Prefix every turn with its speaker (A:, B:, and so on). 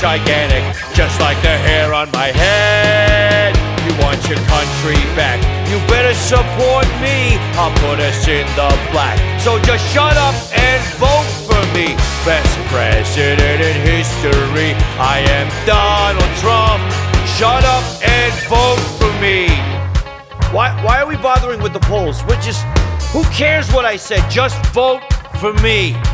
A: gigantic, just like the hair on my head. You want your country back, you better support me. I'll put us in the black, so just shut up and vote for me. Best president in history, I am Donald Trump. Shut up and vote for me. Why are we bothering with the polls? Who cares what I said? Just vote for me.